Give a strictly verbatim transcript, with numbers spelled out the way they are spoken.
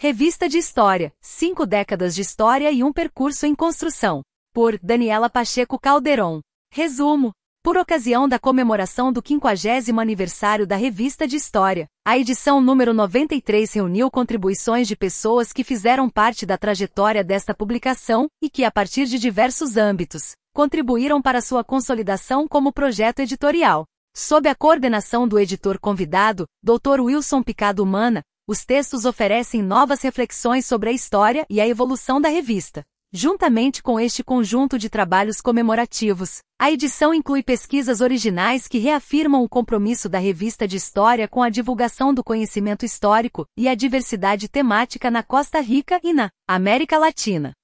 Revista de História, Cinco Décadas de História e um Percurso em Construção. Por Daniela Pacheco Calderon. Resumo. Por ocasião da comemoração do quinquagésimo aniversário da Revista de História, a edição número noventa e três reuniu contribuições de pessoas que fizeram parte da trajetória desta publicação e que, a partir de diversos âmbitos, contribuíram para sua consolidação como projeto editorial. Sob a coordenação do editor convidado, doutor Wilson Picado Mana, os textos oferecem novas reflexões sobre a história e a evolução da revista. Juntamente com este conjunto de trabalhos comemorativos, a edição inclui pesquisas originais que reafirmam o compromisso da Revista de História com a divulgação do conhecimento histórico e a diversidade temática na Costa Rica e na América Latina.